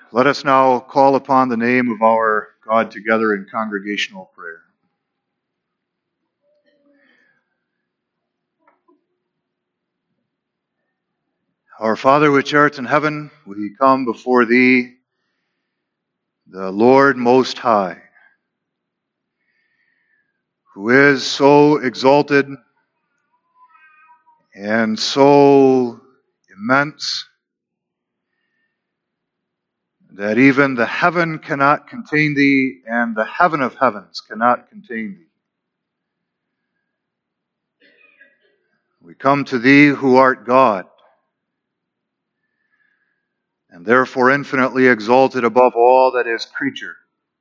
Let us now call upon the name of our God together in congregational prayer. Our Father which art in heaven, we come before Thee, the Lord Most High, who is so exalted and so immense that even the heaven cannot contain Thee, and the heaven of heavens cannot contain Thee. We come to Thee who art God, and therefore infinitely exalted above all that is creature.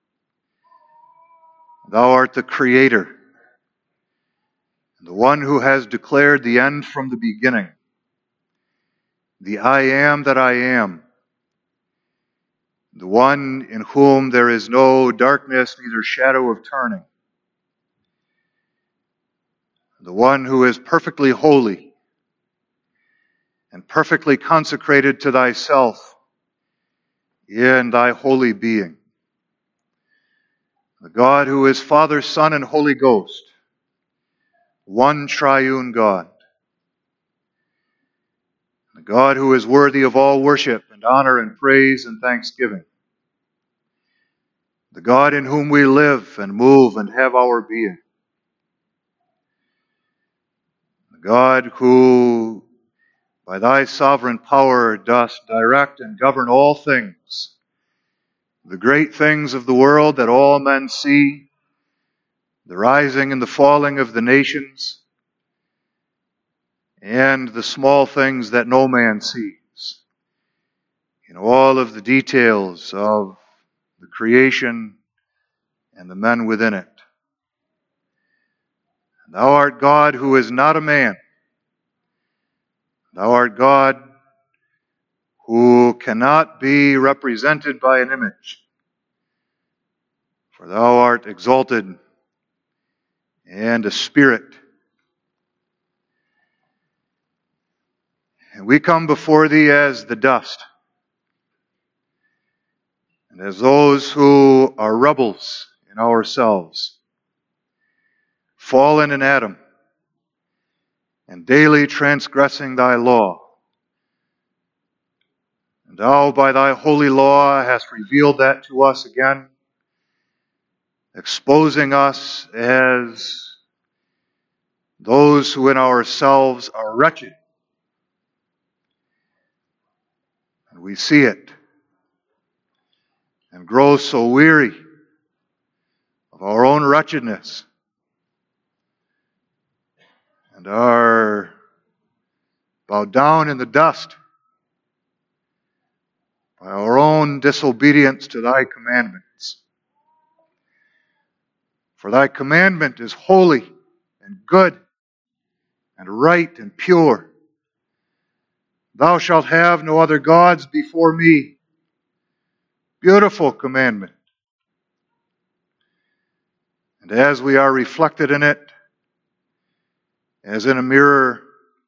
Thou art the Creator, the one who has declared the end from the beginning, the I am that I am, the one in whom there is no darkness, neither shadow of turning, the one who is perfectly holy and perfectly consecrated to Thyself in Thy holy being, the God who is Father, Son, and Holy Ghost, one triune God, the God who is worthy of all worship and honor and praise and thanksgiving, the God in whom we live and move and have our being, the God who by Thy sovereign power dost direct and govern all things, the great things of the world that all men see, the rising and the falling of the nations, and the small things that no man sees, in all of the details of the creation and the men within it. Thou art God who is not a man. Thou art God who cannot be represented by an image. For Thou art exalted and a spirit. And we come before Thee as the dust, and as those who are rebels in ourselves, fallen in Adam, and daily transgressing Thy law. And Thou, by Thy holy law, hast revealed that to us again, exposing us as those who in ourselves are wretched. And we see it and grow so weary of our own wretchedness and are bowed down in the dust by our own disobedience to Thy commandments. For Thy commandment is holy and good and right and pure. Thou shalt have no other gods before me. Beautiful commandment. And as we are reflected in it, as in a mirror,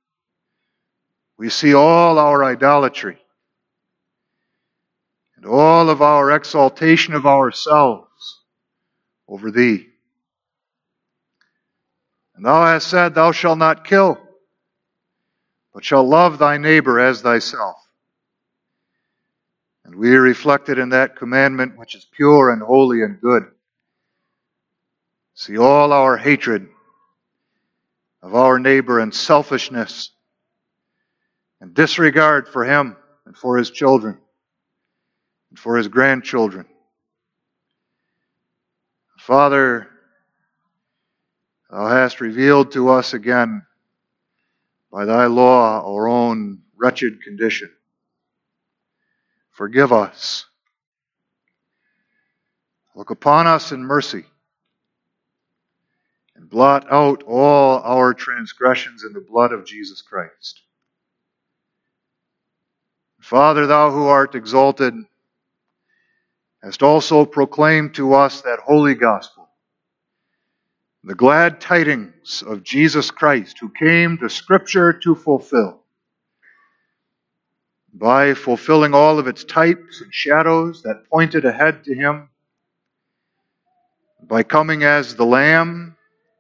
we see all our idolatry and all of our exaltation of ourselves over Thee. And Thou hast said, Thou shalt not kill, but shalt love thy neighbor as thyself. And we are reflected in that commandment which is pure and holy and good. See all our hatred of our neighbor and selfishness and disregard for him and for his children and for his grandchildren. Father, Thou hast revealed to us again by Thy law our own wretched condition. Forgive us. Look upon us in mercy and blot out all our transgressions in the blood of Jesus Christ. Father, Thou who art exalted, hast also proclaimed to us that holy gospel, the glad tidings of Jesus Christ, who came the Scripture to fulfill. by fulfilling all of its types and shadows that pointed ahead to him, by coming as the Lamb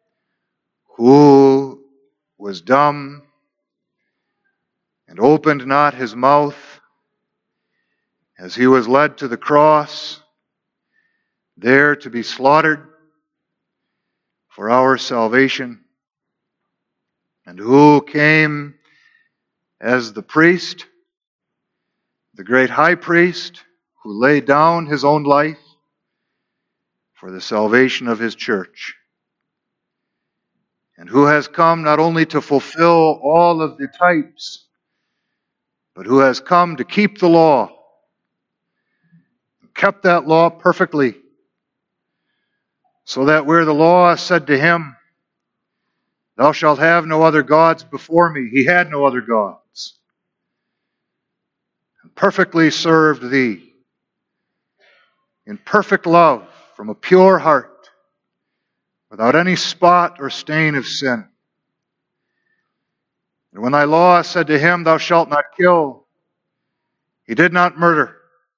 who was dumb and opened not his mouth as he was led to the cross, there to be slaughtered for our salvation, and who came as the priest, the great high priest, who laid down his own life for the salvation of his church, and who has come not only to fulfill all of the types, but who has come to keep the law, kept that law perfectly, so that where the law said to him, "Thou shalt have no other gods before me," he had no other gods, and perfectly served thee in perfect love from a pure heart, without any spot or stain of sin. And when thy law said to him, "Thou shalt not kill," he did not murder,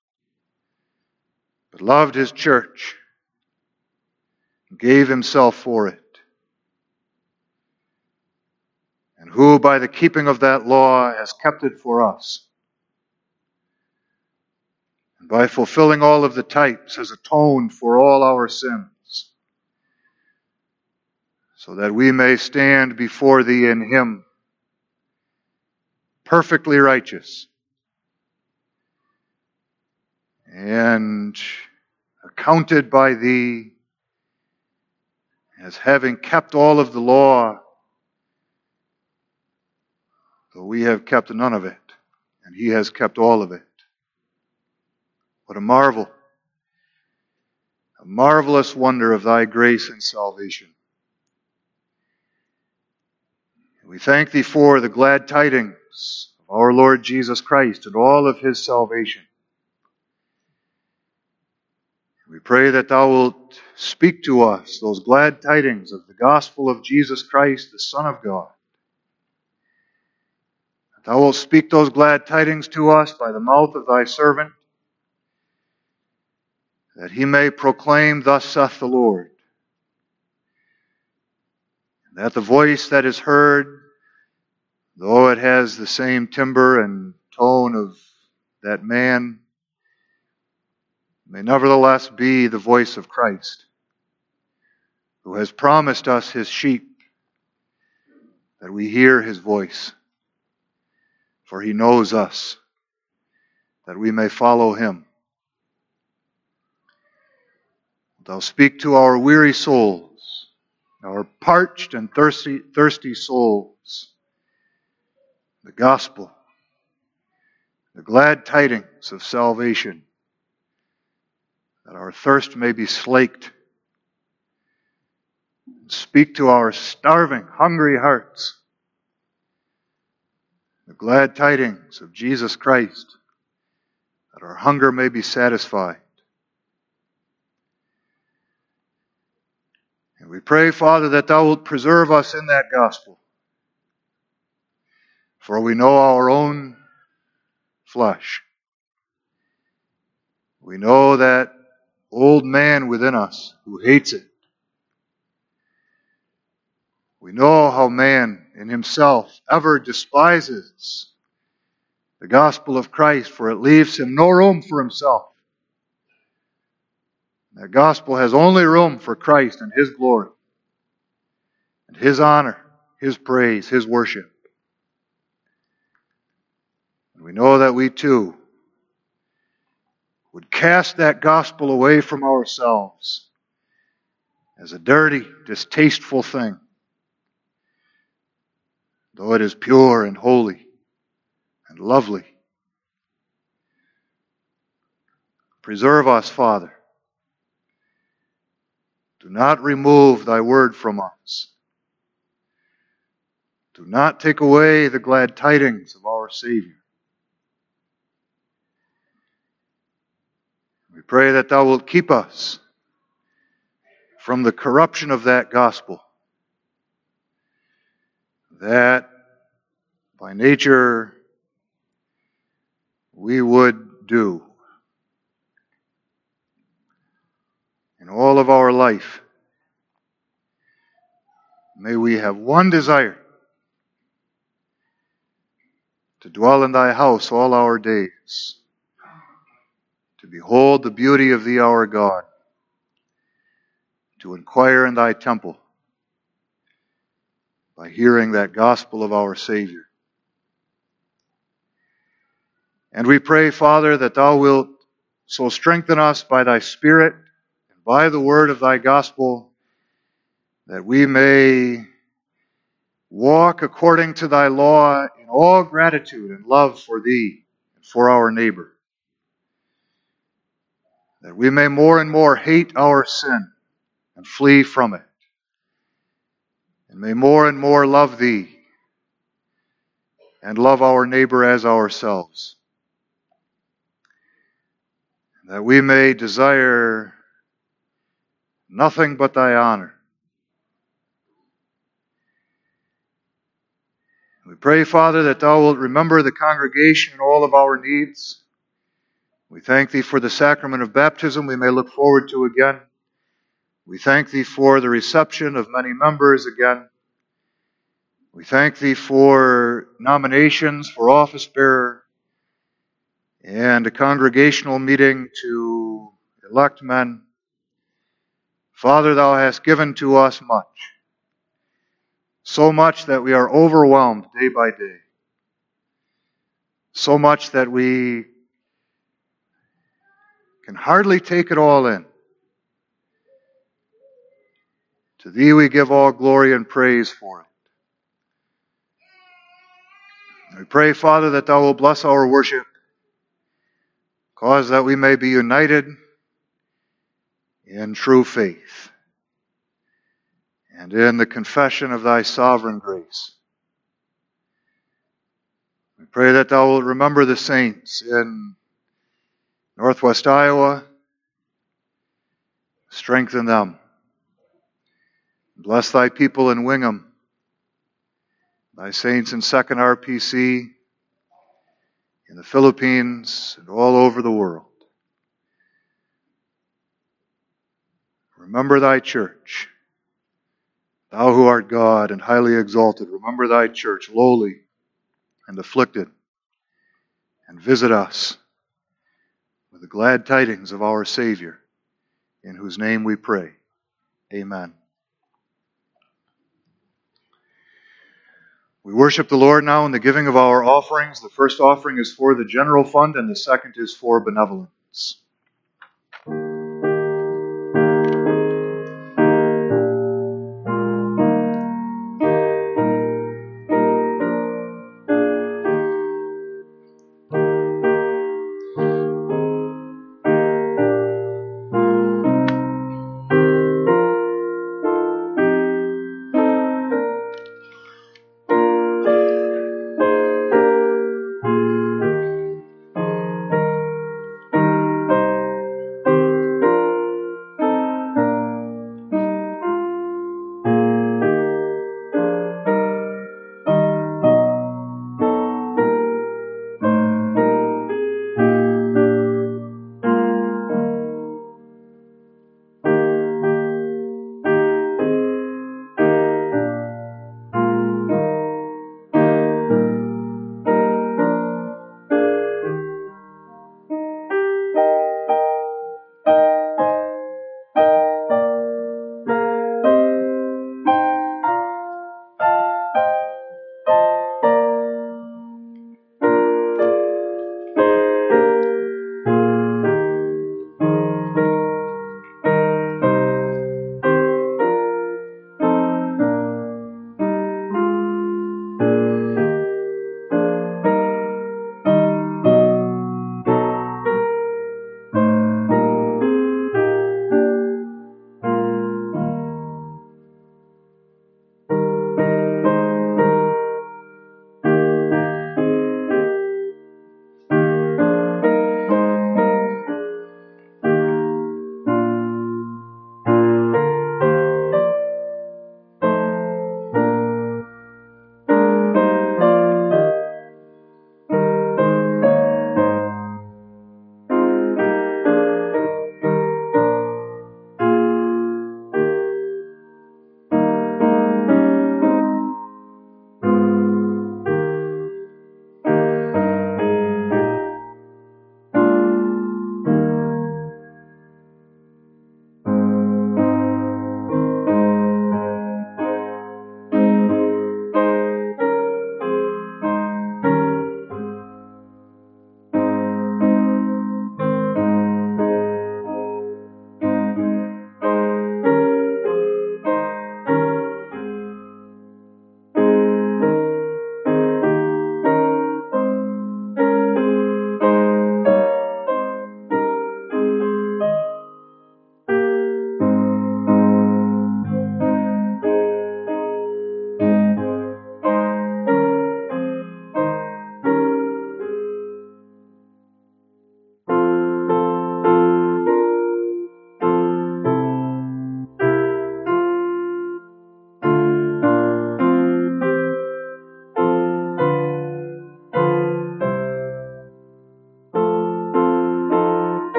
but loved his church and gave himself for it. And who, by the keeping of that law, has kept it for us, and by fulfilling all of the types, has atoned for all our sins, so that we may stand before thee in him, perfectly righteous, and accounted by thee as having kept all of the law, though we have kept none of it, and he has kept all of it. What a marvel, a marvelous wonder of thy grace and salvation. We thank thee for the glad tidings of our Lord Jesus Christ and all of his salvation. We pray that thou wilt speak to us those glad tidings of the gospel of Jesus Christ, the Son of God. That thou wilt speak those glad tidings to us by the mouth of thy servant, that he may proclaim, "Thus saith the Lord." And that the voice that is heard, though it has the same timbre and tone of that man, may nevertheless be the voice of Christ, who has promised us his sheep, that we hear his voice, for he knows us, that we may follow him. Thou speak to our weary souls, our parched and thirsty souls, the gospel, the glad tidings of salvation, that our thirst may be slaked. Speak to our starving, hungry hearts the glad tidings of Jesus Christ, that our hunger may be satisfied. And we pray, Father, that thou wilt preserve us in that gospel, for we know our own flesh. We know that old man within us who hates it. We know how man in himself ever despises the gospel of Christ, for it leaves him no room for himself. That gospel has only room for Christ and his glory, and his honor, his praise, his worship. And we know that we too would cast that gospel away from ourselves as a dirty, distasteful thing, though it is pure and holy and lovely. Preserve us, Father. Do not remove thy word from us. Do not take away the glad tidings of our Savior. We pray that thou wilt keep us from the corruption of that gospel, that by nature we would do in all of our life. May we have one desire: to dwell in thy house all our days, to behold the beauty of thee, our God, to inquire in thy temple by hearing that gospel of our Savior. And we pray, Father, that thou wilt so strengthen us by thy Spirit and by the word of thy gospel that we may walk according to thy law in all gratitude and love for thee and for our neighbor. That we may more and more hate our sin and flee from it. And may more and more love thee and love our neighbor as ourselves. That we may desire nothing but thy honor. We pray, Father, that thou wilt remember the congregation and all of our needs. We thank thee for the sacrament of baptism we may look forward to again. We thank thee for the reception of many members again. We thank thee for nominations for office bearer and a congregational meeting to elect men. Father, thou hast given to us much. So much that we are overwhelmed day by day. So much that we can hardly take it all in. To thee we give all glory and praise for it. We pray, Father, that thou wilt bless our worship, cause that we may be united in true faith and in the confession of thy sovereign grace. We pray that thou wilt remember the saints in Northwest Iowa, strengthen them. Bless thy people in Wingham, thy saints in 2nd RPC, in the Philippines, and all over the world. Remember thy church, thou who art God and highly exalted. Remember thy church, lowly and afflicted, and visit us with the glad tidings of our Savior, in whose name we pray. Amen. We worship the Lord now in the giving of our offerings. The first offering is for the general fund, and the second is for benevolence.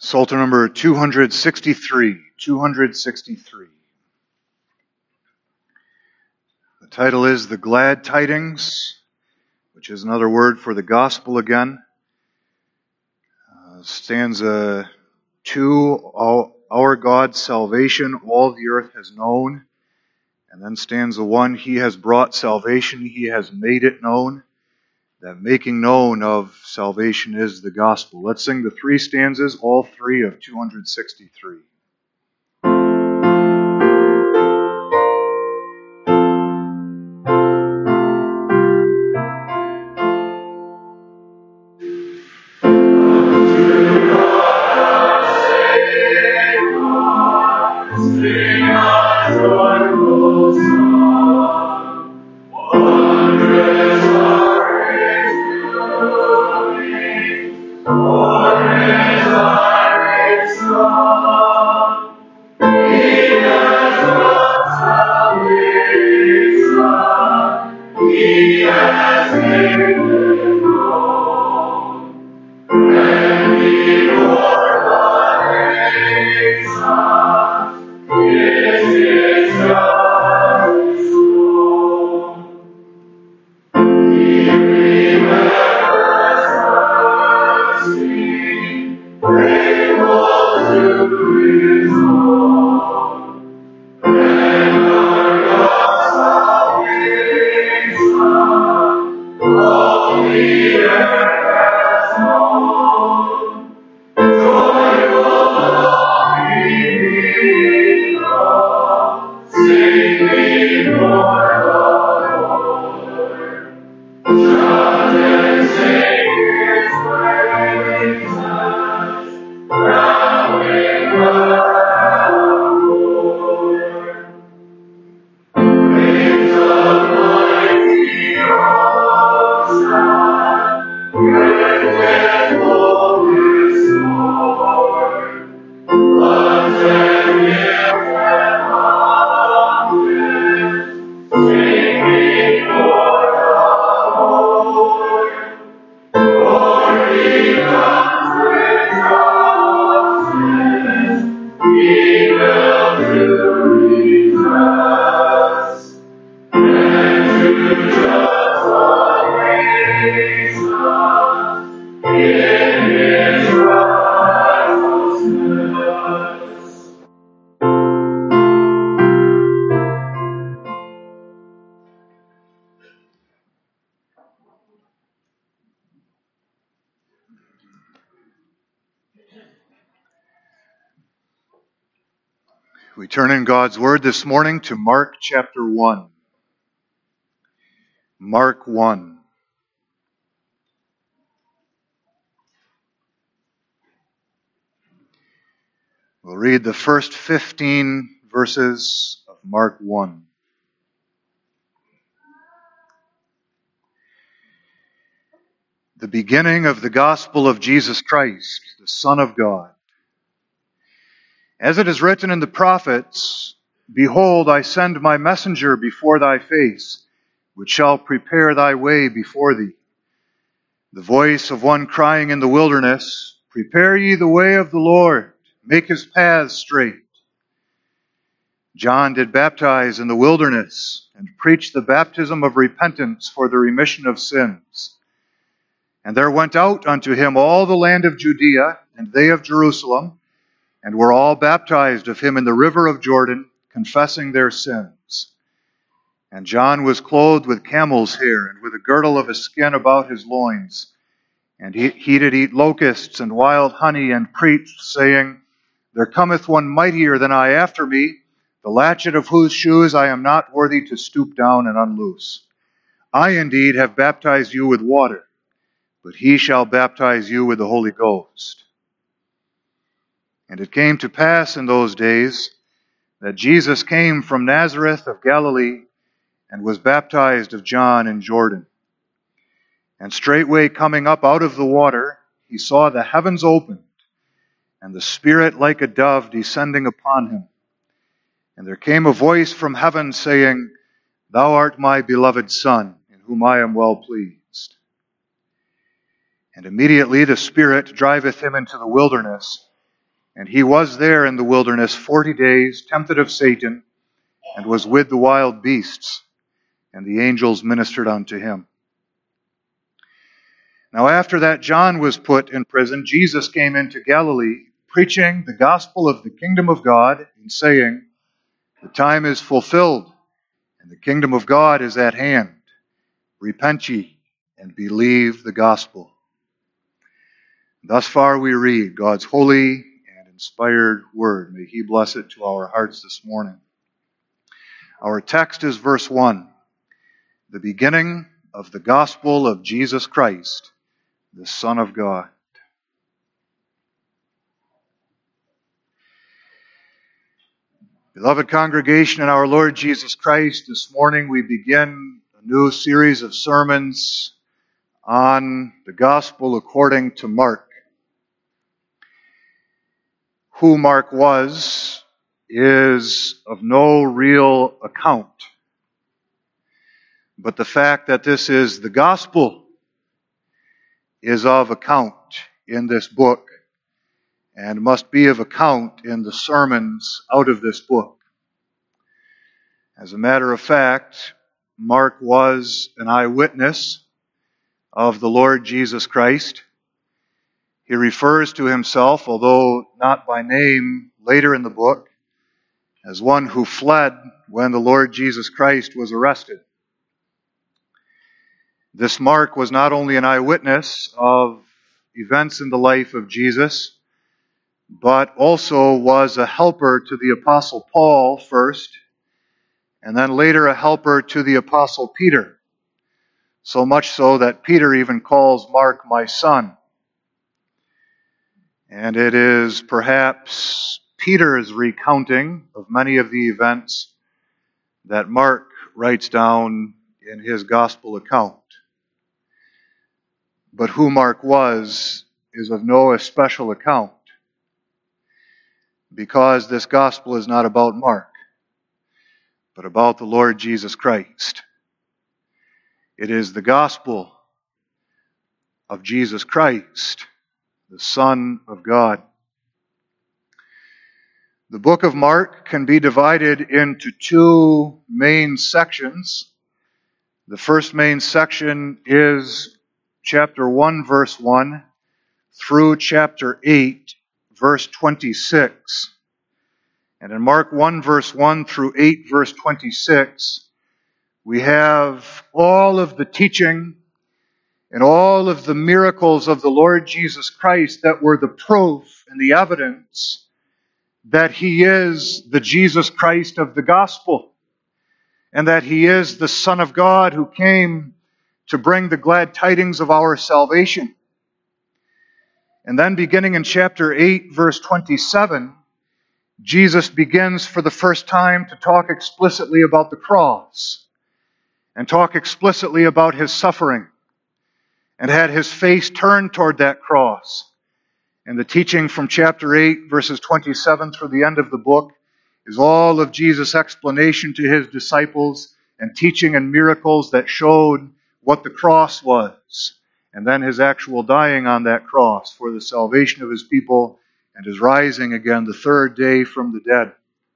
Psalter number 263. 263. The title is The Glad Tidings, which is another word for the gospel again. Stanza 2, our God's salvation, all the earth has known. And then stanza 1, He has brought salvation, He has made it known. That making known of salvation is the gospel. Let's sing the three stanzas, all three of 263. We turn in God's Word this morning to Mark chapter 1. Mark 1. We'll read the first 15 verses of Mark 1. The beginning of the gospel of Jesus Christ, the Son of God. As it is written in the prophets, Behold, I send my messenger before thy face, which shall prepare thy way before thee. The voice of one crying in the wilderness, Prepare ye the way of the Lord, make his paths straight. John did baptize in the wilderness, and preach the baptism of repentance for the remission of sins. And there went out unto him all the land of Judea, and they of Jerusalem, and were all baptized of him in the river of Jordan, confessing their sins. And John was clothed with camel's hair, and with a girdle of a skin about his loins. And he did eat locusts and wild honey, and preached, saying, There cometh one mightier than I after me, the latchet of whose shoes I am not worthy to stoop down and unloose. I indeed have baptized you with water, but he shall baptize you with the Holy Ghost. And it came to pass in those days that Jesus came from Nazareth of Galilee, and was baptized of John in Jordan. And straightway coming up out of the water, he saw the heavens opened, and the Spirit like a dove descending upon him. And there came a voice from heaven saying, Thou art my beloved Son, in whom I am well pleased. And immediately the Spirit driveth him into the wilderness, And he was there in the wilderness 40 days, tempted of Satan, and was with the wild beasts, and the angels ministered unto him. Now after that John was put in prison, Jesus came into Galilee, preaching the gospel of the kingdom of God, and saying, The time is fulfilled, and the kingdom of God is at hand. Repent ye, and believe the gospel. Thus far we read God's holy and inspired word. May He bless it to our hearts this morning. Our text is verse 1, the beginning of the gospel of Jesus Christ, the Son of God. Beloved congregation in our Lord Jesus Christ, this morning we begin a new series of sermons on the gospel according to Mark. Who Mark was is of no real account. But the fact that this is the gospel is of account in this book, and must be of account in the sermons out of this book. As a matter of fact, Mark was an eyewitness of the Lord Jesus Christ. He refers to himself, although not by name, later in the book, as one who fled when the Lord Jesus Christ was arrested. This Mark was not only an eyewitness of events in the life of Jesus, but also was a helper to the Apostle Paul first, and then later a helper to the Apostle Peter. So much so that Peter even calls Mark my son. And it is perhaps Peter's recounting of many of the events that Mark writes down in his gospel account. But who Mark was is of no especial account, because this gospel is not about Mark, but about the Lord Jesus Christ. It is the gospel of Jesus Christ, the Son of God. The book of Mark can be divided into two main sections. The first main section is chapter 1, verse 1, through chapter 8, verse 26. And in Mark 1, verse 1 through 8, verse 26, we have all of the teaching and all of the miracles of the Lord Jesus Christ that were the proof and the evidence that He is the Jesus Christ of the gospel, and that He is the Son of God who came to bring the glad tidings of our salvation. And then beginning in chapter 8, verse 27, Jesus begins for the first time to talk explicitly about the cross, and talk explicitly about His suffering, and had His face turned toward that cross. And the teaching from chapter 8, verses 27 through the end of the book, is all of Jesus' explanation to His disciples and teaching and miracles that showed what the cross was, and then His actual dying on that cross for the salvation of His people, and His rising again the third day from the dead.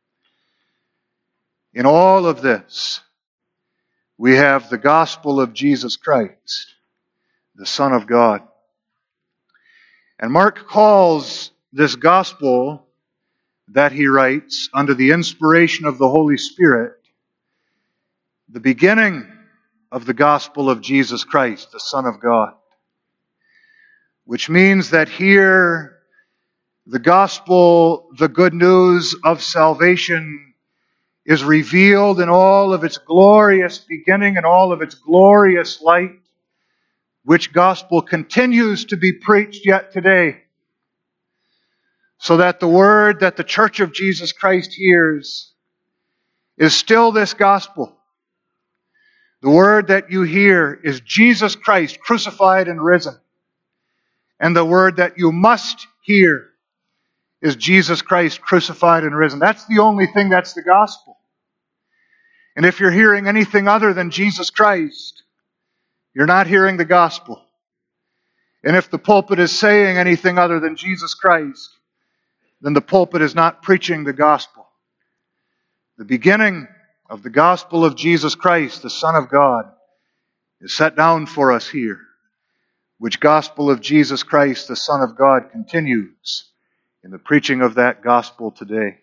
In all of this, we have the gospel of Jesus Christ, the Son of God. And Mark calls this gospel that he writes under the inspiration of the Holy Spirit the beginning of the gospel of Jesus Christ, the Son of God. Which means that here the gospel, the good news of salvation, is revealed in all of its glorious beginning and all of its glorious light, which gospel continues to be preached yet today, so that the word that the Church of Jesus Christ hears is still this gospel. The word that you hear is Jesus Christ crucified and risen. And the word that you must hear is Jesus Christ crucified and risen. That's the only thing that's the gospel. And if you're hearing anything other than Jesus Christ, you're not hearing the gospel. And if the pulpit is saying anything other than Jesus Christ, then the pulpit is not preaching the gospel. The beginning of the gospel of Jesus Christ, the Son of God, is set down for us here, which gospel of Jesus Christ, the Son of God, continues in the preaching of that gospel today.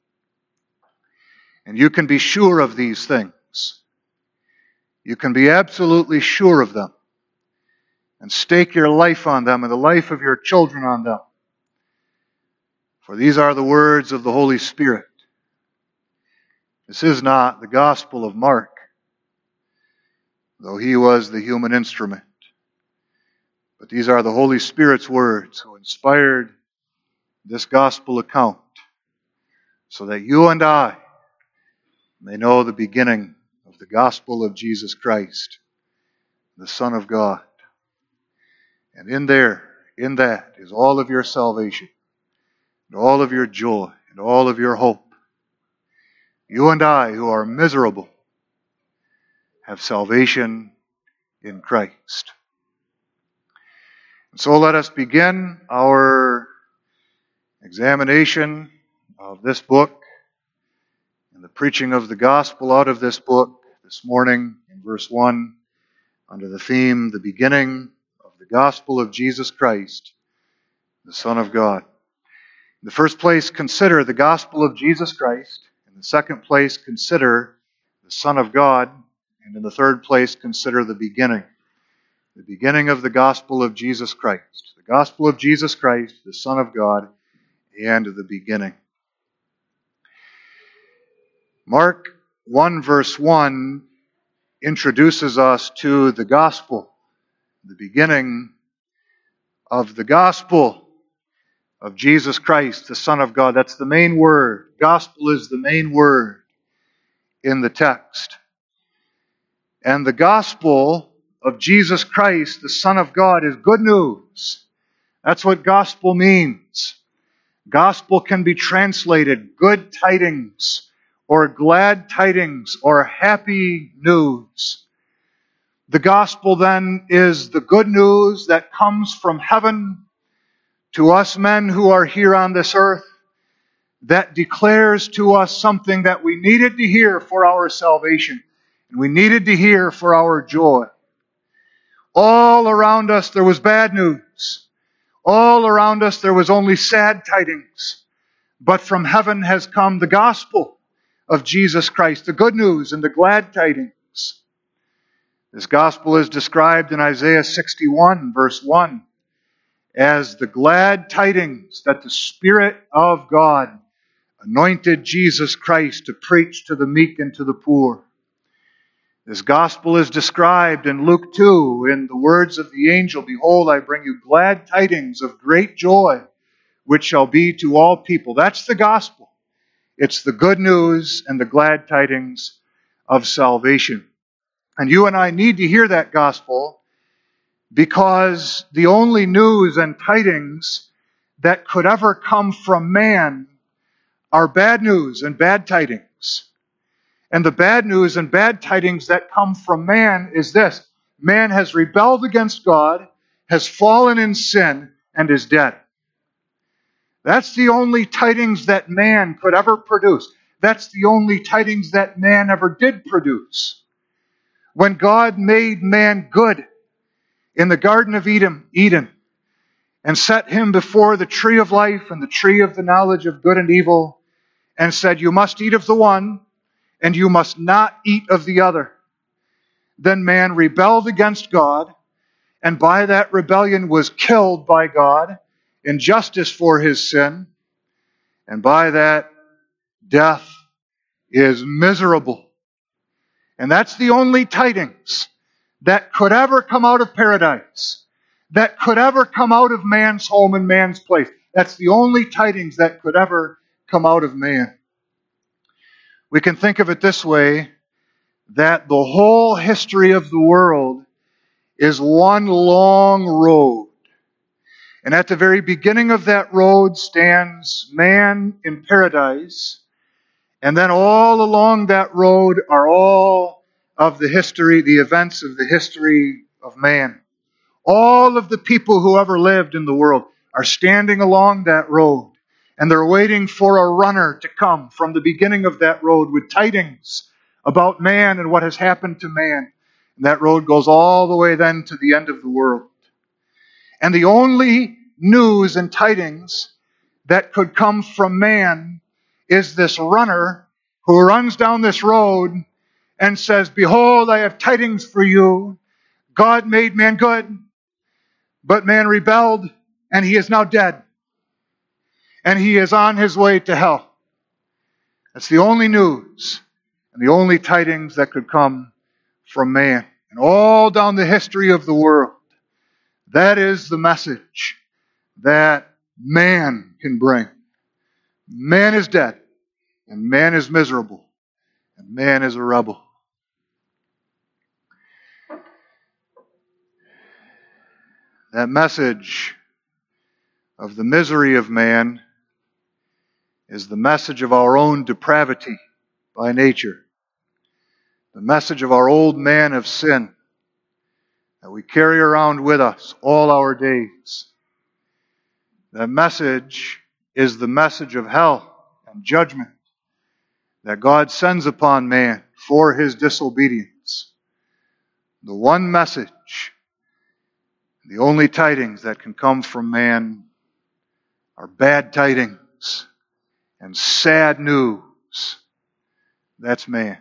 And you can be sure of these things. You can be absolutely sure of them and stake your life on them and the life of your children on them. For these are the words of the Holy Spirit. This is not the gospel of Mark, though he was the human instrument. But these are the Holy Spirit's words who inspired this gospel account so that you and I may know the beginning of the gospel of Jesus Christ, the Son of God. And in that is all of your salvation, and all of your joy, and all of your hope. You and I, who are miserable, have salvation in Christ. And so let us begin our examination of this book and the preaching of the gospel out of this book this morning in verse 1 under the theme, the beginning of the gospel of Jesus Christ, the Son of God. In the first place, consider the gospel of Jesus Christ. In the second place, consider the Son of God. And in the third place, consider the beginning of the gospel of Jesus Christ. The gospel of Jesus Christ, the Son of God, and the beginning. Mark 1 verse 1 introduces us to the gospel, the beginning of the gospel of Jesus Christ, the Son of God. That's the main word. Gospel is the main word in the text. And the gospel of Jesus Christ, the Son of God, is good news. That's what gospel means. Gospel can be translated good tidings, or glad tidings, or happy news. The gospel then is the good news that comes from heaven to us men who are here on this earth, that declares to us something that we needed to hear for our salvation, and we needed to hear for our joy. All around us there was bad news. All around us there was only sad tidings. But from heaven has come the gospel of Jesus Christ, the good news and the glad tidings. This gospel is described in Isaiah 61, verse 1, as the glad tidings that the Spirit of God anointed Jesus Christ to preach to the meek and to the poor. This gospel is described in Luke 2 in the words of the angel, "Behold, I bring you glad tidings of great joy, which shall be to all people." That's the gospel. It's the good news and the glad tidings of salvation. And you and I need to hear that gospel because the only news and tidings that could ever come from man are bad news and bad tidings. And the bad news and bad tidings that come from man is this: man has rebelled against God, has fallen in sin, and is dead. That's the only tidings that man could ever produce. That's the only tidings that man ever did produce. When God made man good in the Garden of Eden and set him before the tree of life and the tree of the knowledge of good and evil and said, "You must eat of the one and you must not eat of the other," then man rebelled against God, and by that rebellion was killed by God in justice for his sin, and by that death is miserable. And that's the only tidings that could ever come out of paradise, that could ever come out of man's home and man's place. That's the only tidings that could ever come out of man. We can think of it this way, that the whole history of the world is one long road. And at the very beginning of that road stands man in paradise. And then all along that road are all of the history, the events of the history of man. All of the people who ever lived in the world are standing along that road. And they're waiting for a runner to come from the beginning of that road with tidings about man and what has happened to man. And that road goes all the way then to the end of the world. And the only news and tidings that could come from man is this runner who runs down this road and says, "Behold, I have tidings for you. God made man good, but man rebelled, and he is now dead. And he is on his way to hell." That's the only news and the only tidings that could come from man. And all down the history of the world, that is the message that man can bring. Man is dead, and man is miserable, and man is a rebel. That message of the misery of man is the message of our own depravity by nature. The message of our old man of sin that we carry around with us all our days. That message is the message of hell and judgment that God sends upon man for his disobedience. The one message, the only tidings that can come from man are bad tidings and sad news. That's man.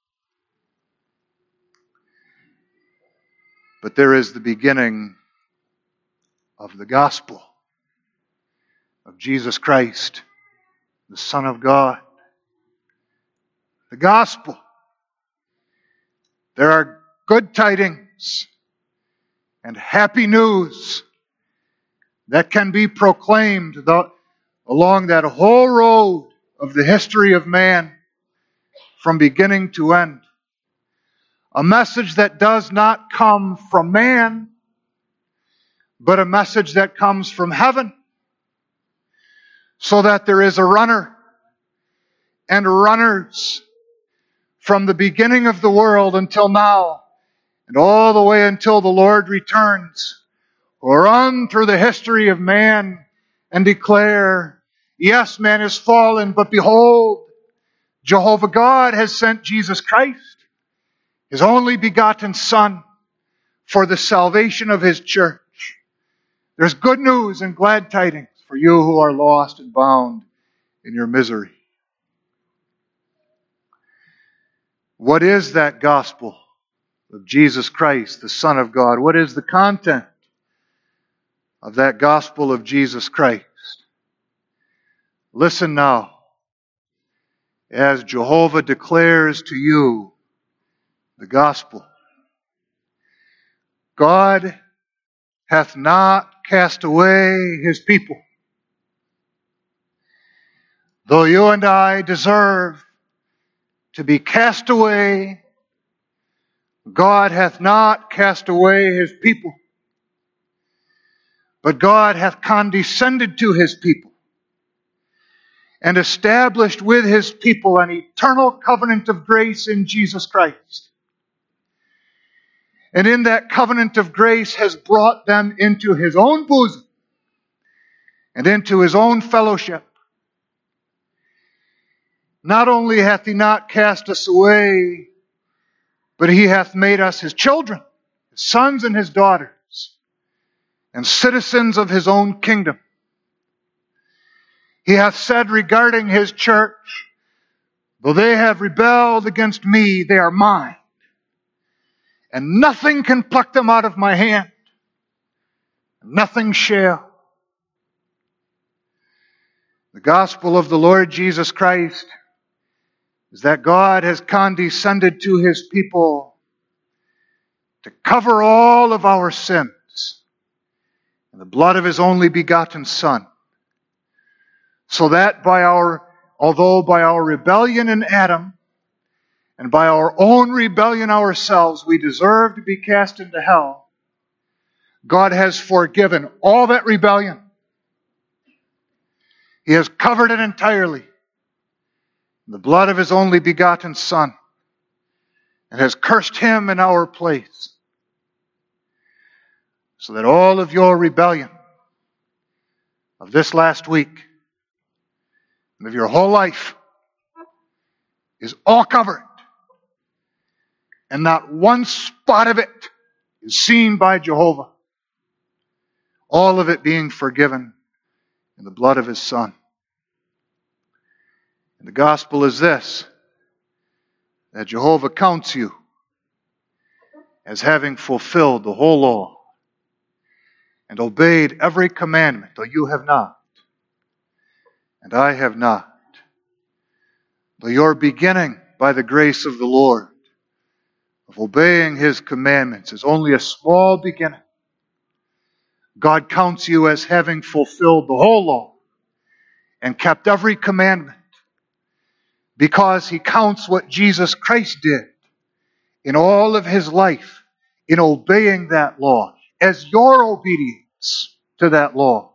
But there is the beginning of the gospel of Jesus Christ, the Son of God. The gospel. There are good tidings and happy news that can be proclaimed along that whole road of the history of man from beginning to end. A message that does not come from man, but a message that comes from heaven. So that there is a runner and runners from the beginning of the world until now, and all the way until the Lord returns, who run through the history of man and declare, yes, man is fallen, but behold, Jehovah God has sent Jesus Christ, His only begotten Son, for the salvation of His church. There's good news and glad tidings for you who are lost and bound in your misery. What is that gospel of Jesus Christ, the Son of God? What is the content of that gospel of Jesus Christ? Listen now, as Jehovah declares to you the gospel. God hath not cast away His people. Though you and I deserve to be cast away, God hath not cast away His people. But God hath condescended to His people and established with His people an eternal covenant of grace in Jesus Christ. And in that covenant of grace has brought them into His own bosom and into His own fellowship. Not only hath He not cast us away, but He hath made us His children, His sons and His daughters, and citizens of His own kingdom. He hath said regarding His church, though they have rebelled against me, they are mine, and nothing can pluck them out of my hand. Nothing shall. The gospel of the Lord Jesus Christ is that God has condescended to His people to cover all of our sins in the blood of His only begotten Son, so that although by our rebellion in Adam and by our own rebellion ourselves we deserve to be cast into hell, God has forgiven all that rebellion. He has covered it entirely in the blood of His only begotten Son, and has cursed Him in our place, so that all of your rebellion of this last week and if your whole life is all covered, and not one spot of it is seen by Jehovah, all of it being forgiven in the blood of His Son. And the gospel is this, that Jehovah counts you as having fulfilled the whole law and obeyed every commandment, though you have not, and I have not. Though your beginning by the grace of the Lord of obeying His commandments is only a small beginning, God counts you as having fulfilled the whole law and kept every commandment, because He counts what Jesus Christ did in all of His life in obeying that law as your obedience to that law.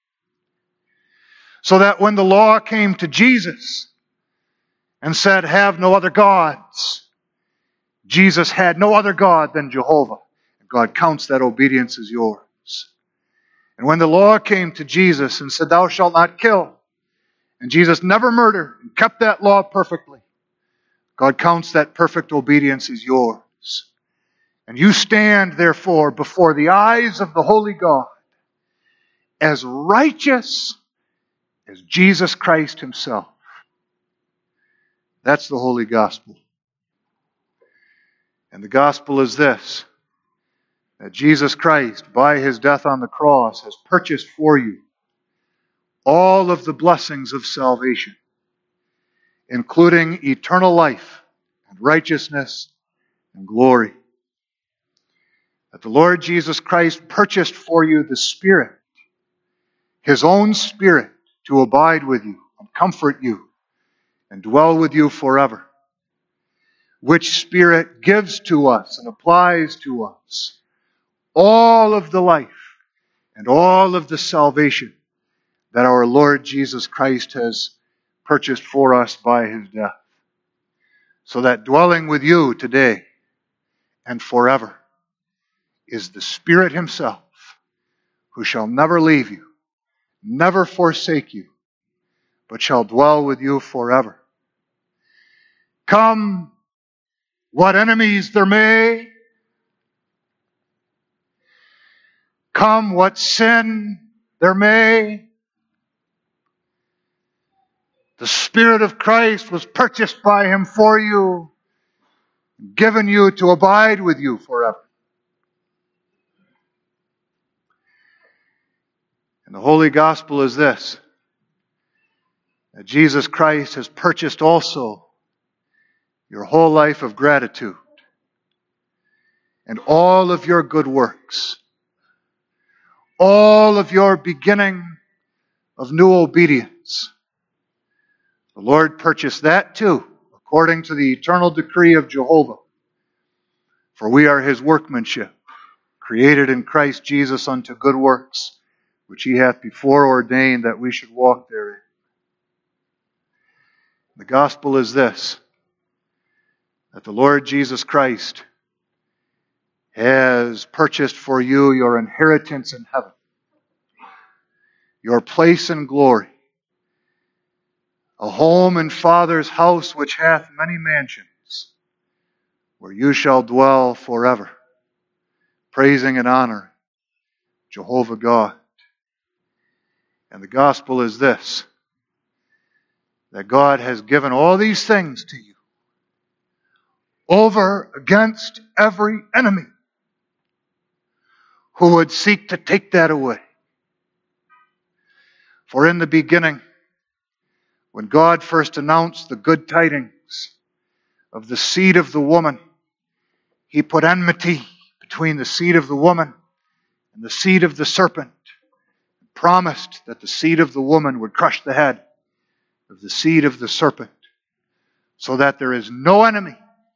So that when the law came to Jesus and said, "Have no other gods," Jesus had no other God than Jehovah. And God counts that obedience as yours. And when the law came to Jesus and said, "Thou shalt not kill," and Jesus never murdered and kept that law perfectly, God counts that perfect obedience as yours. And you stand, therefore, before the eyes of the holy God as righteous as Jesus Christ Himself. That's the holy gospel. And the gospel is this, that Jesus Christ, by His death on the cross, has purchased for you all of the blessings of salvation, including eternal life and righteousness and glory. That the Lord Jesus Christ purchased for you the Spirit, His own Spirit, to abide with you and comfort you and dwell with you forever, which Spirit gives to us and applies to us all of the life and all of the salvation that our Lord Jesus Christ has purchased for us by His death. So that dwelling with you today and forever is the Spirit Himself, who shall never leave you, never forsake you, but shall dwell with you forever. Come, what enemies there may, come, what sin there may, the Spirit of Christ was purchased by Him for you, given you to abide with you forever. And the holy gospel is this, that Jesus Christ has purchased also your whole life of gratitude and all of your good works, all of your beginning of new obedience. The Lord purchased that too, according to the eternal decree of Jehovah. For we are His workmanship, created in Christ Jesus unto good works, which He hath before ordained that we should walk therein. The gospel is this, that the Lord Jesus Christ has purchased for you your inheritance in heaven, your place in glory, a home in Father's house which hath many mansions, where you shall dwell forever, praising and honoring Jehovah God. And the gospel is this, that God has given all these things to you over against every enemy who would seek to take that away. For in the beginning, when God first announced the good tidings of the seed of the woman, He put enmity between the seed of the woman and the seed of the serpent, and promised that the seed of the woman would crush the head of the seed of the serpent, so that there is no enemy,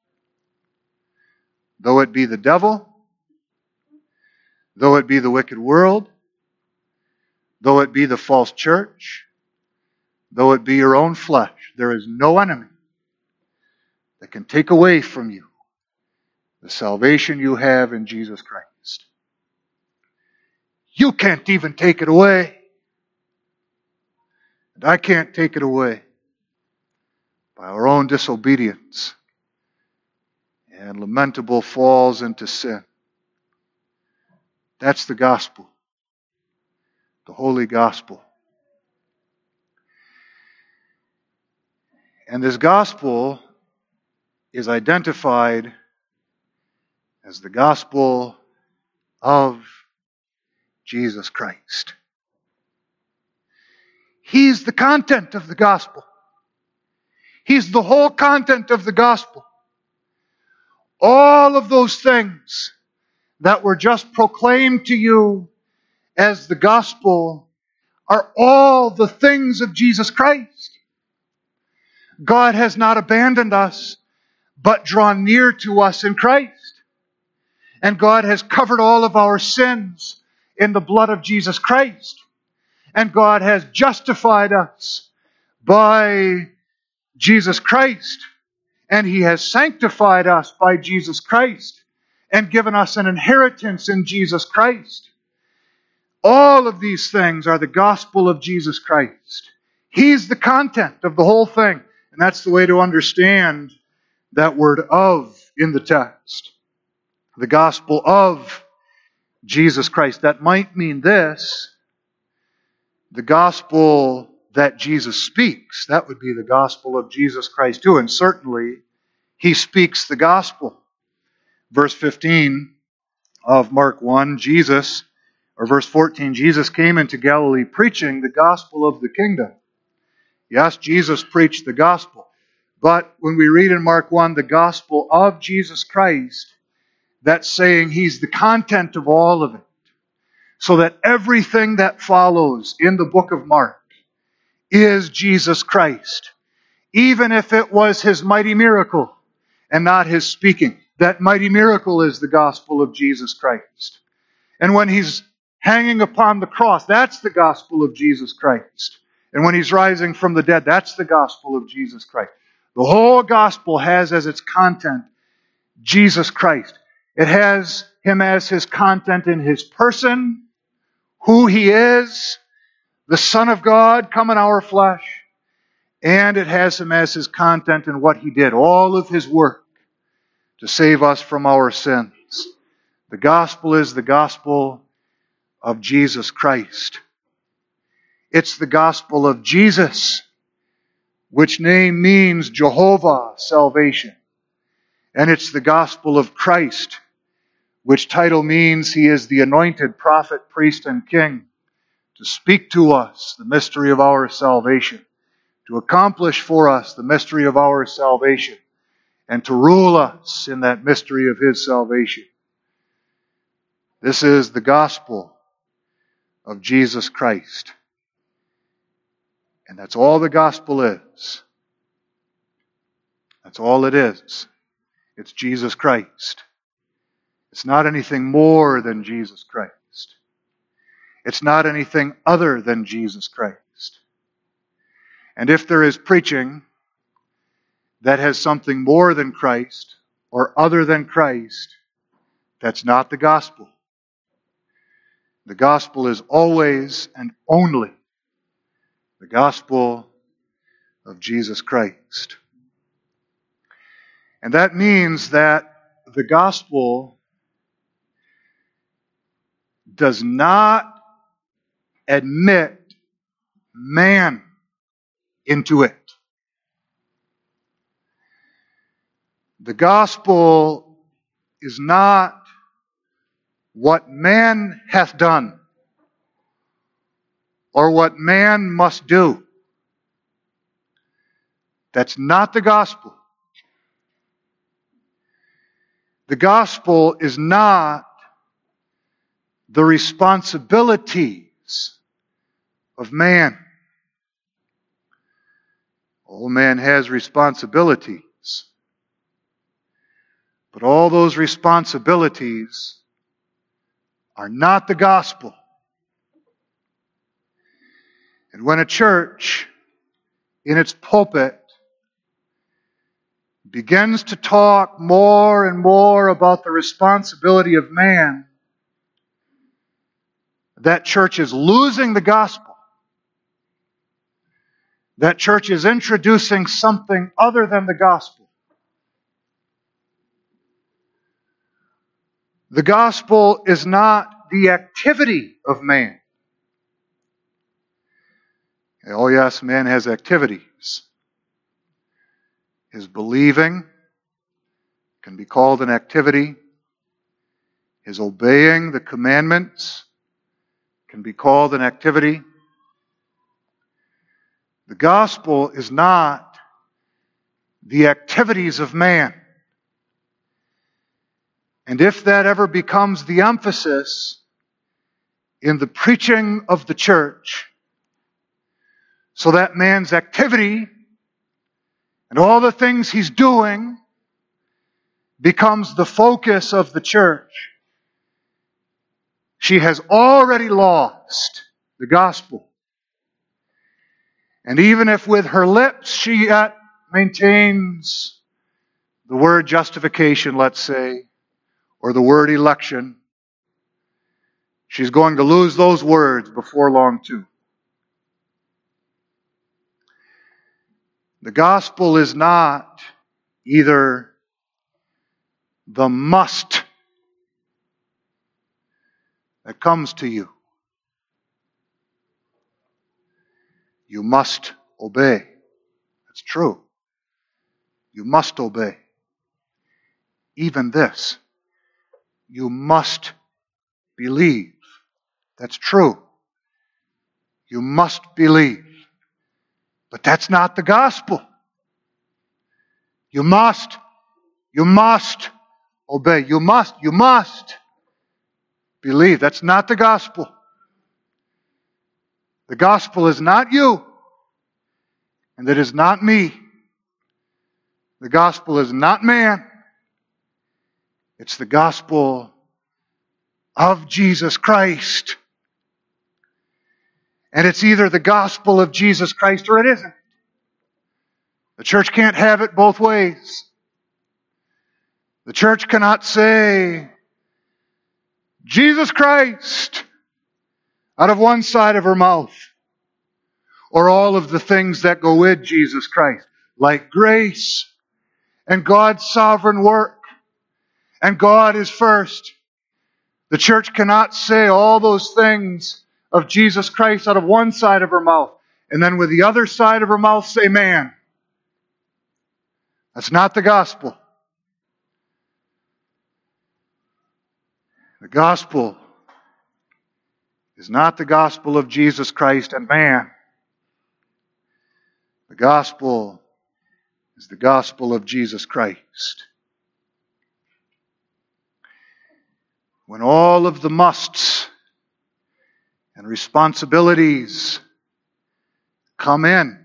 though it be the devil, though it be the wicked world, though it be the false church, though it be your own flesh, there is no enemy that can take away from you the salvation you have in Jesus Christ. You can't even take it away. And I can't take it away by our own disobedience and lamentable falls into sin. That's the gospel, the holy gospel. And this gospel is identified as the gospel of Jesus Christ. He's the content of the gospel. He's the whole content of the gospel. All of those things that were just proclaimed to you as the gospel are all the things of Jesus Christ. God has not abandoned us, but drawn near to us in Christ. And God has covered all of our sins in the blood of Jesus Christ. And God has justified us by Jesus Christ. And He has sanctified us by Jesus Christ and given us an inheritance in Jesus Christ. All of these things are the gospel of Jesus Christ. He's the content of the whole thing. And that's the way to understand that word "of" in the text. The gospel of Jesus Christ. That might mean this: the gospel that Jesus speaks. That would be the gospel of Jesus Christ too. And certainly, He speaks the gospel. Verse 15 of Mark 1, verse 14, Jesus came into Galilee preaching the gospel of the kingdom. Yes, Jesus preached the gospel. But when we read in Mark 1 the gospel of Jesus Christ, that's saying He's the content of all of it. So that everything that follows in the book of Mark is Jesus Christ. Even if it was His mighty miracle and not His speaking. That mighty miracle is the gospel of Jesus Christ. And when He's hanging upon the cross, that's the gospel of Jesus Christ. And when He's rising from the dead, that's the gospel of Jesus Christ. The whole gospel has as its content Jesus Christ. It has Him as His content in His person, who He is, the Son of God come in our flesh, and it has Him as His content in what He did, all of His work to save us from our sins. The gospel is the gospel of Jesus Christ. It's the gospel of Jesus, which name means Jehovah, salvation. And it's the gospel of Christ, which title means He is the anointed prophet, priest, and king, to speak to us the mystery of our salvation, to accomplish for us the mystery of our salvation, and to rule us in that mystery of His salvation. This is the gospel of Jesus Christ. And that's all the gospel is. That's all it is. It's Jesus Christ. It's not anything more than Jesus Christ. It's not anything other than Jesus Christ. And if there is preaching that has something more than Christ or other than Christ, that's not the gospel. The gospel is always and only the gospel of Jesus Christ. And that means that the gospel does not admit man into it. The gospel is not what man hath done or what man must do. That's not the gospel. The gospel is not the responsibilities of man. All man has responsibilities. But all those responsibilities are not the gospel. And when a church in its pulpit begins to talk more and more about the responsibility of man, that church is losing the gospel. that church is introducing something other than the gospel. The gospel is not the activity of man. Oh yes, man has activities. His believing can be called an activity. His obeying the commandments can be called an activity. The gospel is not the activities of man. And if that ever becomes the emphasis in the preaching of the church, so that man's activity and all the things he's doing becomes the focus of the church, she has already lost the gospel. And even if with her lips she yet maintains the word justification, let's say, or the word election, she's going to lose those words before long too. The gospel is not either the must that comes to you. You must obey. That's true. You must obey. Even this. You must believe. That's true. You must believe. But that's not the gospel. You must obey. You must believe. That's not the gospel. The gospel is not you, and it is not me. The gospel is not man. It's the gospel of Jesus Christ. And it's either the gospel of Jesus Christ or it isn't. The church can't have it both ways. The church cannot say, Jesus Christ, out of one side of her mouth, or all of the things that go with Jesus Christ, like grace and God's sovereign work, and God is first. The church cannot say all those things of Jesus Christ out of one side of her mouth, and then with the other side of her mouth say man. That's not the gospel. The gospel is not the gospel of Jesus Christ and man. The gospel is the gospel of Jesus Christ. When all of the musts and responsibilities come in,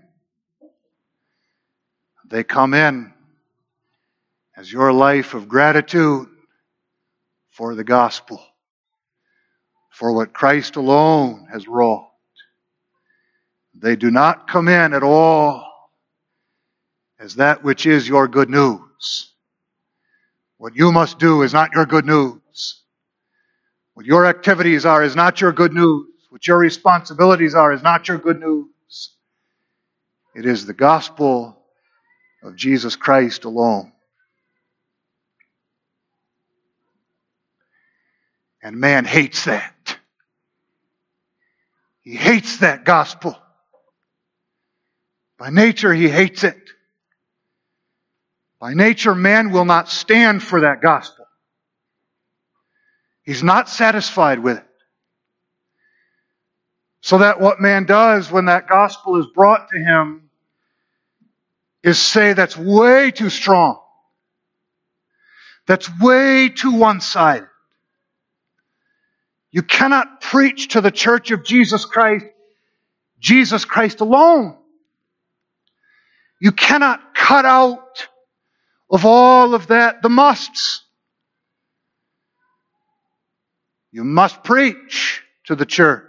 they come in as your life of gratitude for the gospel, for what Christ alone has wrought. They do not come in at all as that which is your good news. What you must do is not your good news. What your activities are is not your good news. What your responsibilities are is not your good news. It is the gospel of Jesus Christ alone. And man hates that. He hates that gospel. By nature, he hates it. By nature, man will not stand for that gospel. He's not satisfied with it. So that what man does when that gospel is brought to him is say, that's way too strong. That's way too one-sided. You cannot preach to the church of Jesus Christ alone. You cannot cut out of all of that the musts. You must preach to the church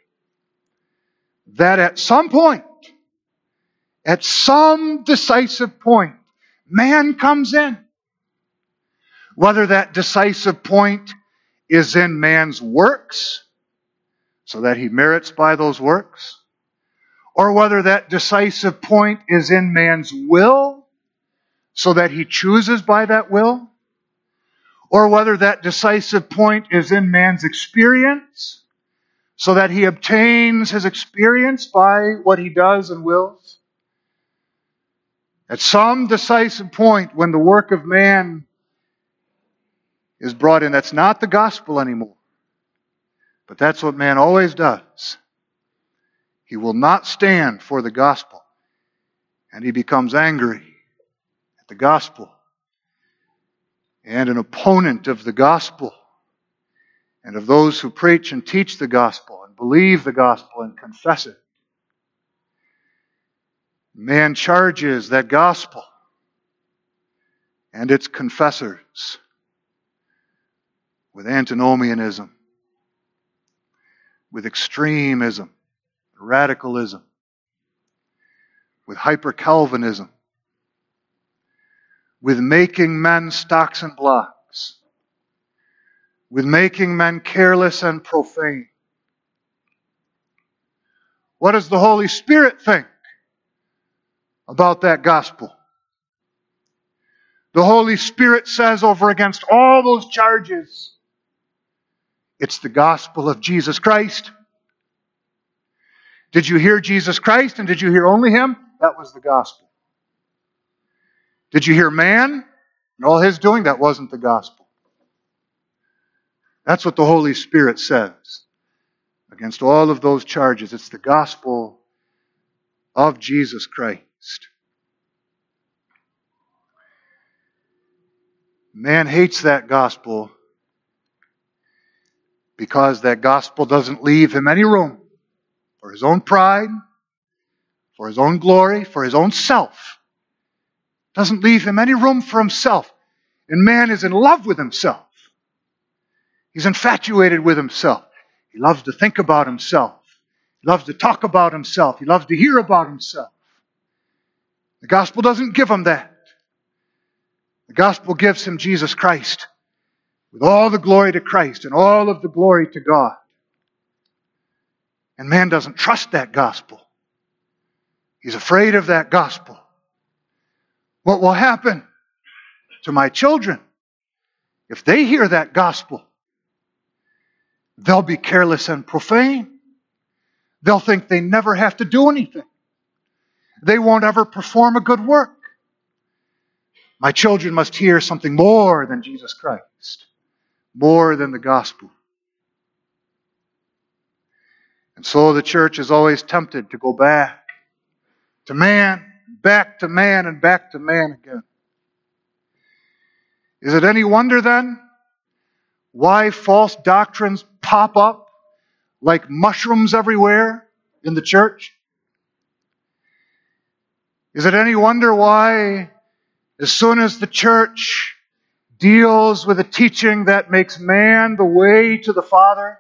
that at some point, at some decisive point, man comes in. Whether that decisive point is in man's works, so that he merits by those works, or whether that decisive point is in man's will, so that he chooses by that will, or whether that decisive point is in man's experience, so that he obtains his experience by what he does and wills. At some decisive point when the work of man is brought in, that's not the gospel anymore. But that's what man always does. He will not stand for the gospel. And he becomes angry at the gospel and an opponent of the gospel and of those who preach and teach the gospel and believe the gospel and confess it. Man charges that gospel and its confessors with antinomianism, with extremism, radicalism, with hyper-Calvinism, with making men stocks and blocks, with making men careless and profane. What does the Holy Spirit think about that gospel? The Holy Spirit says over against all those charges, it's the gospel of Jesus Christ. Did you hear Jesus Christ and did you hear only Him? That was the gospel. Did you hear man and all his doing? That wasn't the gospel. That's what the Holy Spirit says against all of those charges. It's the gospel of Jesus Christ. Man hates that gospel because that gospel doesn't leave him any room for his own pride, for his own glory, for his own self. Doesn't leave him any room for himself. And man is in love with himself. He's infatuated with himself. He loves to think about himself. He loves to talk about himself. He loves to hear about himself. The gospel doesn't give him that. The gospel gives him Jesus Christ, with all the glory to Christ and all of the glory to God. And man doesn't trust that gospel. He's afraid of that gospel. What will happen to my children if they hear that gospel? They'll be careless and profane. They'll think they never have to do anything. They won't ever perform a good work. My children must hear something more than Jesus Christ, more than the gospel. And so the church is always tempted to go back to man, and back to man again. Is it any wonder then why false doctrines pop up like mushrooms everywhere in the church? Is it any wonder why, as soon as the church deals with a teaching that makes man the way to the Father,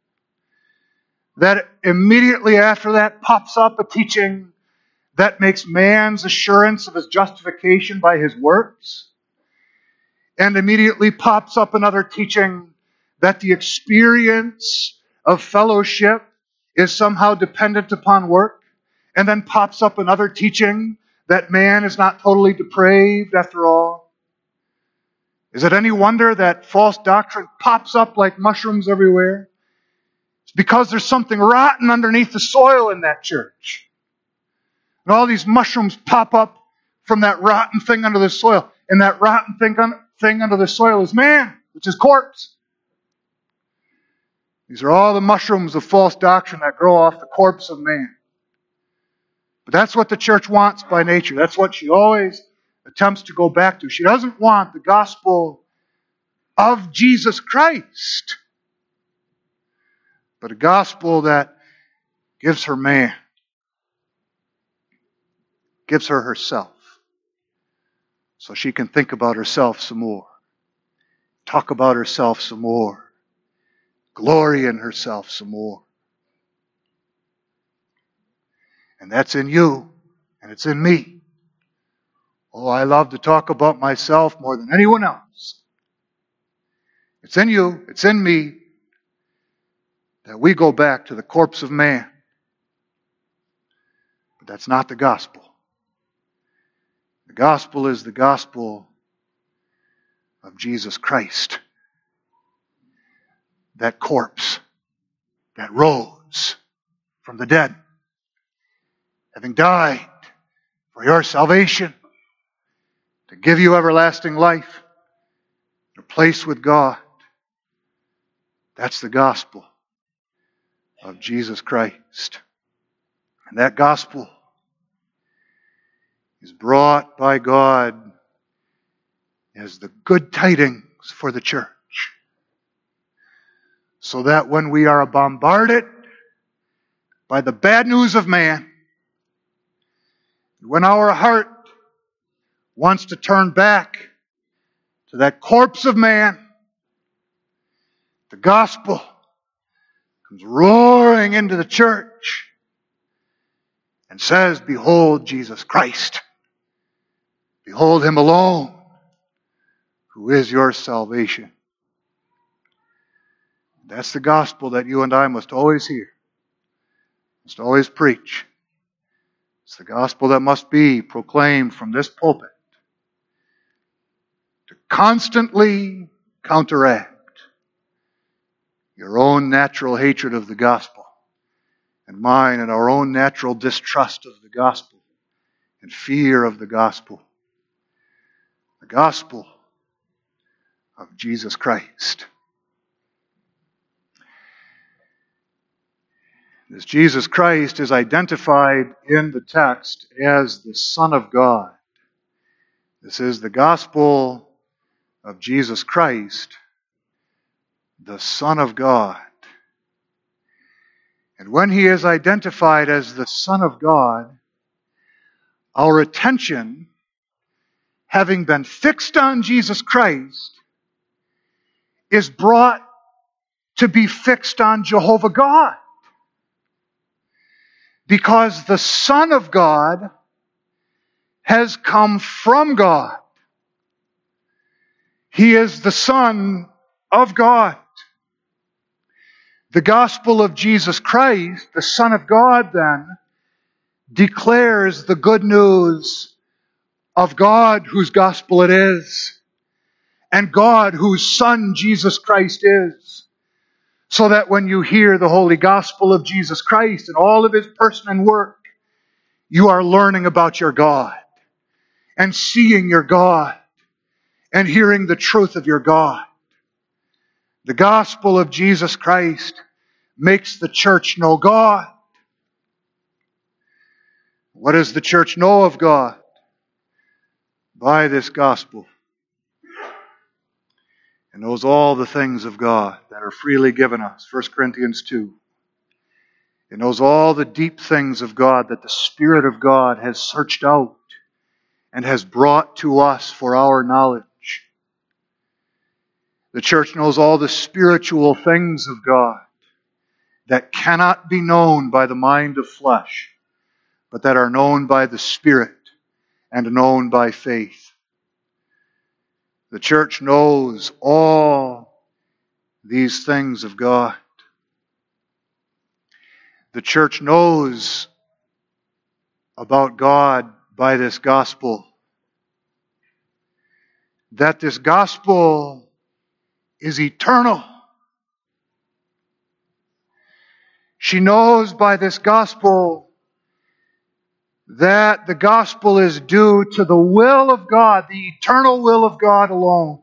that immediately after that pops up a teaching that makes man's assurance of his justification by his works, and immediately pops up another teaching that the experience of fellowship is somehow dependent upon work, and then pops up another teaching that man is not totally depraved after all? Is it any wonder that false doctrine pops up like mushrooms everywhere? It's because there's something rotten underneath the soil in that church. And all these mushrooms pop up from that rotten thing under the soil. And that rotten thing under the soil is man, which is corpse. These are all the mushrooms of false doctrine that grow off the corpse of man. But that's what the church wants by nature. That's what she always attempts to go back to. She doesn't want the gospel of Jesus Christ, but a gospel that gives her man, gives her herself, so she can think about herself some more, talk about herself some more, glory in herself some more. And that's in you, and it's in me. Oh, I love to talk about myself more than anyone else. It's in you, it's in me, that we go back to the corpse of man. But that's not the gospel. The gospel is the gospel of Jesus Christ. That corpse that rose from the dead, having died for your salvation, to give you everlasting life, a place with God. That's the gospel of Jesus Christ. And that gospel is brought by God as the good tidings for the church. So that when we are bombarded by the bad news of man, when our heart wants to turn back to that corpse of man, the gospel comes roaring into the church and says, behold Jesus Christ. Behold Him alone, who is your salvation. That's the gospel that you and I must always hear, must always preach. It's the gospel that must be proclaimed from this pulpit to constantly counteract your own natural hatred of the gospel and mine and our own natural distrust of the gospel and fear of the gospel. The gospel of Jesus Christ. This Jesus Christ is identified in the text as the Son of God. This is the gospel of Jesus Christ, the Son of God. And when He is identified as the Son of God, our attention, having been fixed on Jesus Christ, is brought to be fixed on Jehovah God. Because the Son of God has come from God. He is the Son of God. The gospel of Jesus Christ, the Son of God, then, declares the good news of God, whose gospel it is, and God, whose Son Jesus Christ is. So that when you hear the holy gospel of Jesus Christ and all of His person and work, you are learning about your God and seeing your God and hearing the truth of your God. The gospel of Jesus Christ makes the church know God. What does the church know of God? By this gospel. It knows all the things of God that are freely given us. 1 Corinthians 2. It knows all the deep things of God that the Spirit of God has searched out and has brought to us for our knowledge. The church knows all the spiritual things of God that cannot be known by the mind of flesh, but that are known by the Spirit and known by faith. The church knows all these things of God. The church knows about God by this gospel. That this gospel is eternal. She knows by this gospel that the gospel is due to the will of God, the eternal will of God alone.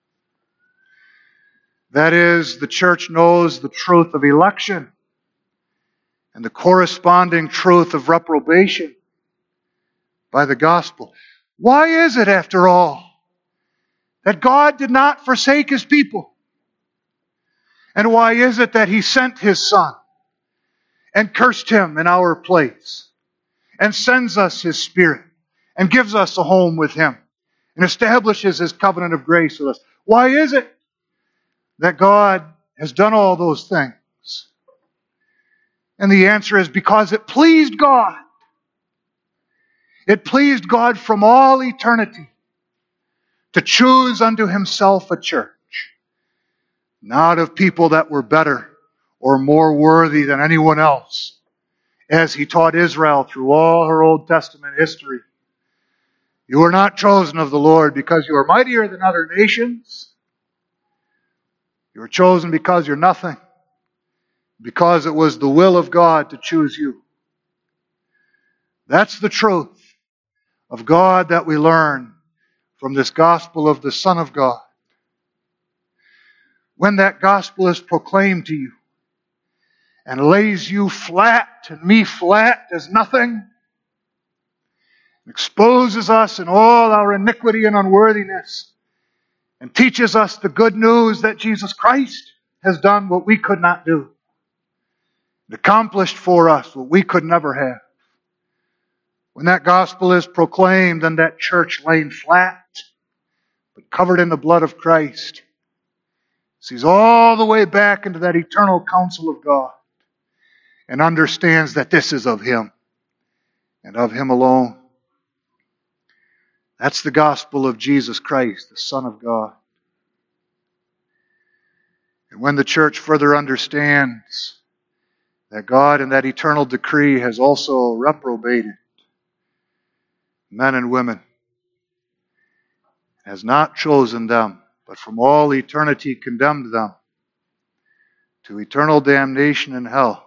That is, the church knows the truth of election and the corresponding truth of reprobation by the gospel. Why is it, after all, that God did not forsake His people? And why is it that He sent His Son and cursed Him in our place and sends us His Spirit and gives us a home with Him and establishes His covenant of grace with us? Why is it that God has done all those things? And the answer is because it pleased God. It pleased God from all eternity to choose unto Himself a church, not of people that were better or more worthy than anyone else, as He taught Israel through all her Old Testament history. You are not chosen of the Lord because you are mightier than other nations. You are chosen because you're nothing. Because it was the will of God to choose you. That's the truth of God that we learn from this gospel of the Son of God. When that gospel is proclaimed to you and lays you flat and me flat as nothing, exposes us in all our iniquity and unworthiness, and teaches us the good news that Jesus Christ has done what we could not do, and accomplished for us what we could never have. When that gospel is proclaimed and that church laying flat, but covered in the blood of Christ, sees all the way back into that eternal counsel of God and understands that this is of Him and of Him alone. That's the gospel of Jesus Christ, the Son of God. And when the church further understands that God in that eternal decree has also reprobated men and women, has not chosen them, but from all eternity condemned them to eternal damnation in hell,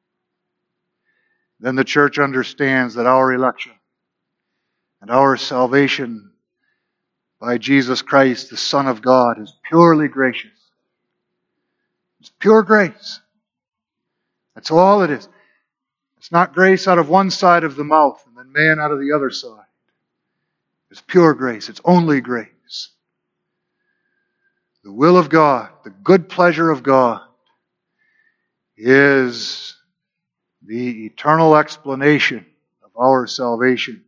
then the church understands that our election and our salvation by Jesus Christ, the Son of God, is purely gracious. It's pure grace. That's all it is. It's not grace out of one side of the mouth and then man out of the other side. It's pure grace. It's only grace. The will of God, the good pleasure of God, is the eternal explanation of our salvation.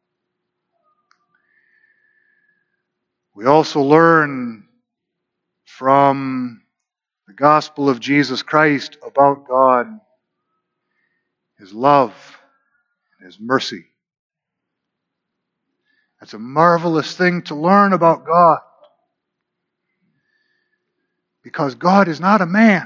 We also learn from the gospel of Jesus Christ about God, His love, and His mercy. That's a marvelous thing to learn about God. Because God is not a man.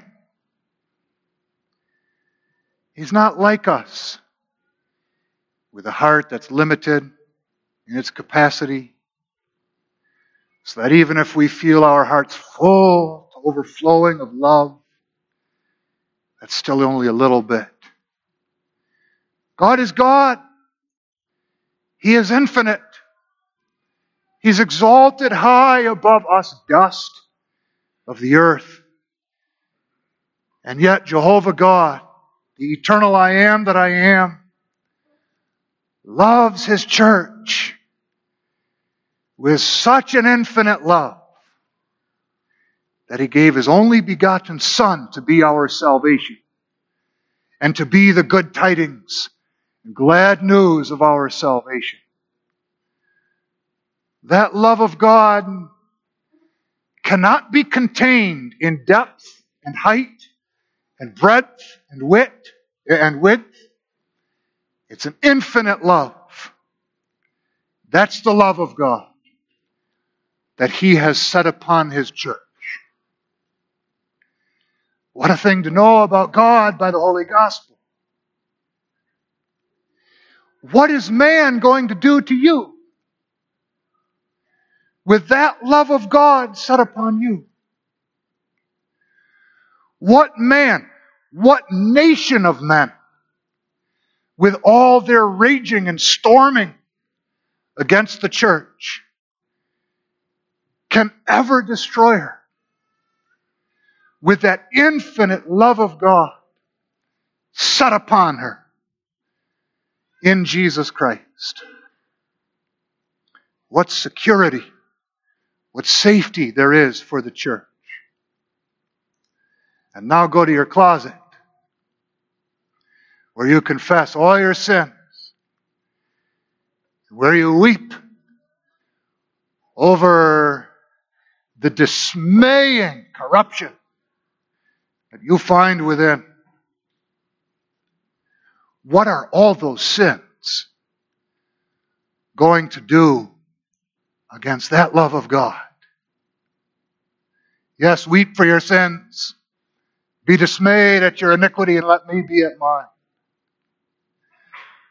He's not like us, with a heart that's limited in its capacity, so that even if we feel our hearts full to overflowing of love, that's still only a little bit. God is God. He is infinite. He's exalted high above us dust of the earth. And yet Jehovah God, the eternal I am that I am, loves His church with such an infinite love that He gave His only begotten Son to be our salvation and to be the good tidings and glad news of our salvation. That love of God cannot be contained in depth and height and breadth and width. It's an infinite love. That's the love of God that He has set upon His church. What a thing to know about God by the Holy Gospel. What is man going to do to you with that love of God set upon you? What man, what nation of men, with all their raging and storming against the church, can ever destroy her with that infinite love of God set upon her in Jesus Christ? What security, what safety there is for the church. And now go to your closet where you confess all your sins, where you weep over the dismaying corruption that you find within. What are all those sins going to do against that love of God? Yes, weep for your sins. Be dismayed at your iniquity and let me be at mine.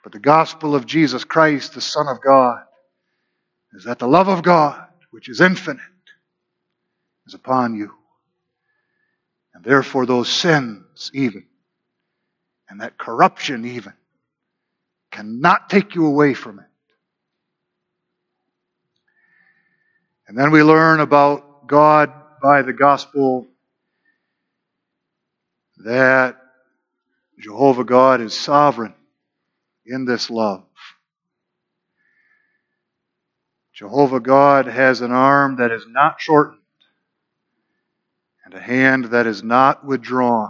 But the gospel of Jesus Christ, the Son of God, is that the love of God, which is infinite, is upon you. And therefore those sins even, and that corruption even, cannot take you away from it. And then we learn about God by the gospel that Jehovah God is sovereign in this love. Jehovah God has an arm that is not shortened and a hand that is not withdrawn.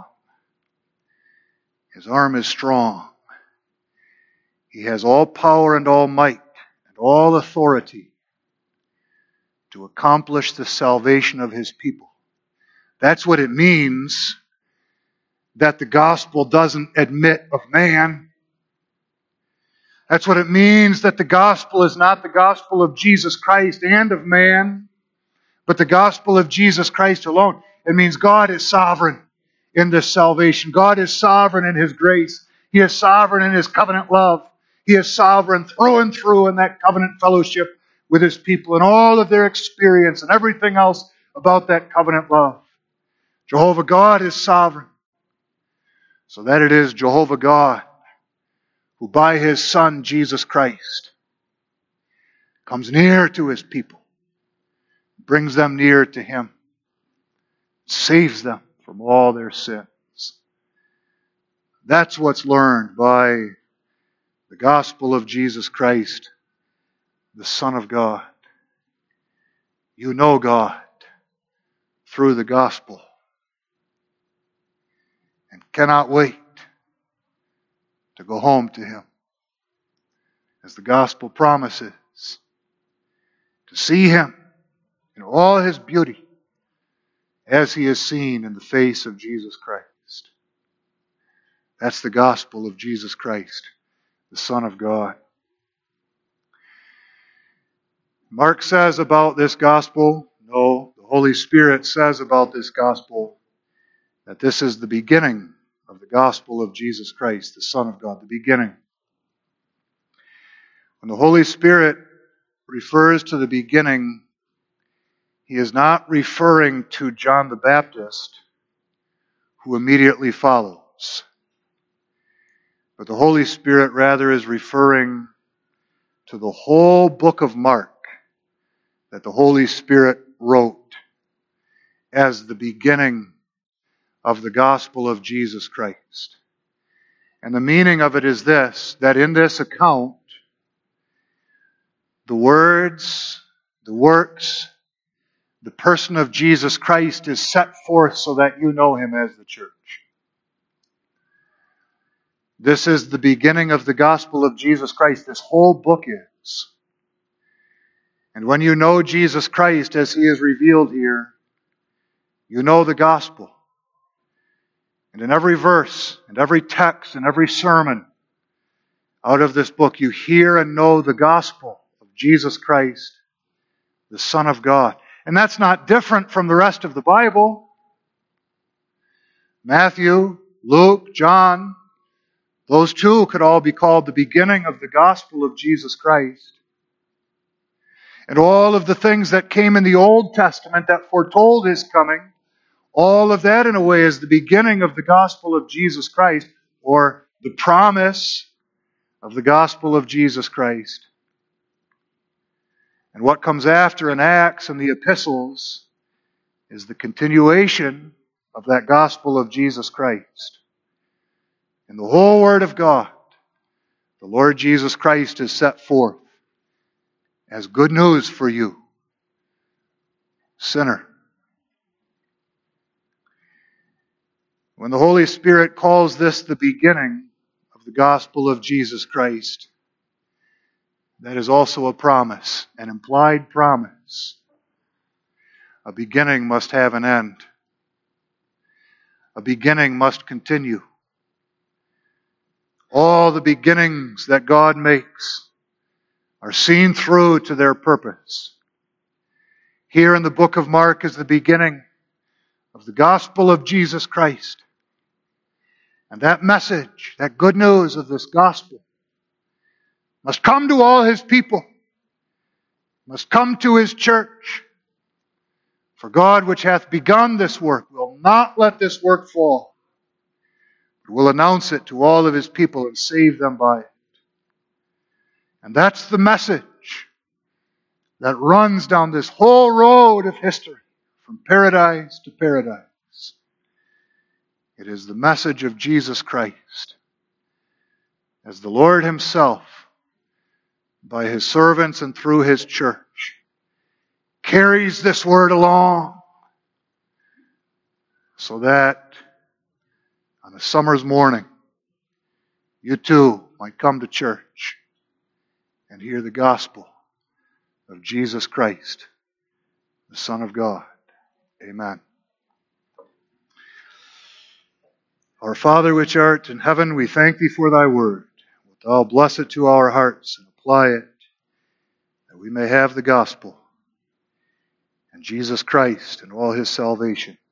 His arm is strong. He has all power and all might and all authority to accomplish the salvation of His people. That's what it means that the gospel doesn't admit of man. That's what it means that the gospel is not the gospel of Jesus Christ and of man, but the gospel of Jesus Christ alone. It means God is sovereign in this salvation. God is sovereign in His grace. He is sovereign in His covenant love. He is sovereign through and through in that covenant fellowship with His people and all of their experience and everything else about that covenant love. Jehovah God is sovereign. So that it is Jehovah God who by His Son, Jesus Christ, comes near to His people, brings them near to Him, saves them from all their sins. That's what's learned by the gospel of Jesus Christ, the Son of God. You know God through the gospel and cannot wait to go home to Him, as the gospel promises, to see Him in all His beauty as He is seen in the face of Jesus Christ. That's the gospel of Jesus Christ, the Son of God. Mark says about this gospel, no, the Holy Spirit says about this gospel, that this is the beginning of the gospel of Jesus Christ, the Son of God, the beginning. When the Holy Spirit refers to the beginning, He is not referring to John the Baptist, who immediately follows. But the Holy Spirit rather is referring to the whole book of Mark that the Holy Spirit wrote as the beginning of the gospel of Jesus Christ. And the meaning of it is this, that in this account, the words, the works, the person of Jesus Christ is set forth so that you know Him as the church. This is the beginning of the gospel of Jesus Christ. This whole book is. And when you know Jesus Christ as He is revealed here, you know the gospel. And in every verse, and every text, and every sermon out of this book, you hear and know the gospel of Jesus Christ, the Son of God. And that's not different from the rest of the Bible. Matthew, Luke, John, those two could all be called the beginning of the gospel of Jesus Christ. And all of the things that came in the Old Testament that foretold His coming, all of that in a way is the beginning of the gospel of Jesus Christ, or the promise of the gospel of Jesus Christ. And what comes after in Acts and the epistles is the continuation of that gospel of Jesus Christ. In the whole Word of God, the Lord Jesus Christ is set forth as good news for you, sinner. When the Holy Spirit calls this the beginning of the gospel of Jesus Christ, that is also a promise, an implied promise. A beginning must have an end. A beginning must continue. All the beginnings that God makes are seen through to their purpose. Here in the book of Mark is the beginning of the gospel of Jesus Christ. And that message, that good news of this gospel, must come to all his people, must come to his church. For God, which hath begun this work, will not let this work fall, but will announce it to all of his people and save them by it. And that's the message that runs down this whole road of history, from paradise to paradise. It is the message of Jesus Christ, as the Lord himself, by his servants and through his church, carries this word along, so that on a summer's morning, you too might come to church and hear the gospel of Jesus Christ, the Son of God. Amen. Our Father which art in heaven, we thank thee for thy word. Wilt thou bless it to our hearts and apply it, that we may have the gospel and Jesus Christ and all his salvation.